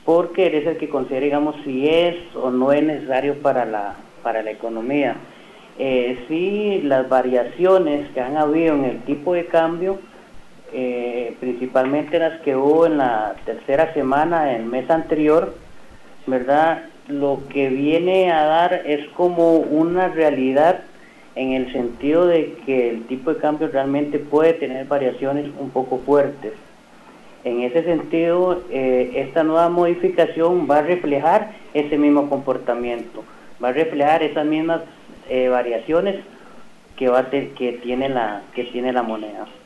porque él es el que considera, digamos, si es o no es necesario para la economía. Sí, las variaciones que han habido en el tipo de cambio, principalmente las que hubo en la tercera semana del mes anterior, ¿verdad? Lo que viene a dar es como una realidad en el sentido de que el tipo de cambio realmente puede tener variaciones un poco fuertes. En ese sentido, esta nueva modificación va a reflejar ese mismo comportamiento, va a reflejar esas mismas variaciones que tiene la moneda.